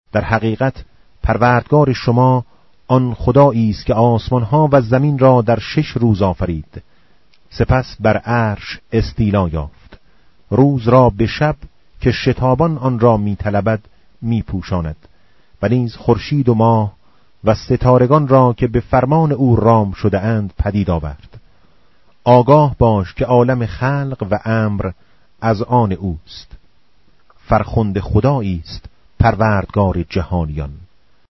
در حقیقت پروردگار شما آن خدایی است که آسمان‌ها و زمین را در 6 روز آفرید، سپس بر عرش استیلا یافت، روز را به شب که شتابان آن را می‌طلبد می‌پوشاند و نیز خورشید و ماه و ستارگان را که به فرمان او رام شده اند پدید آورد. آگاه باش که عالم خلق و امر از آن اوست. فرخنده خدایی است پروردگار جهانیان.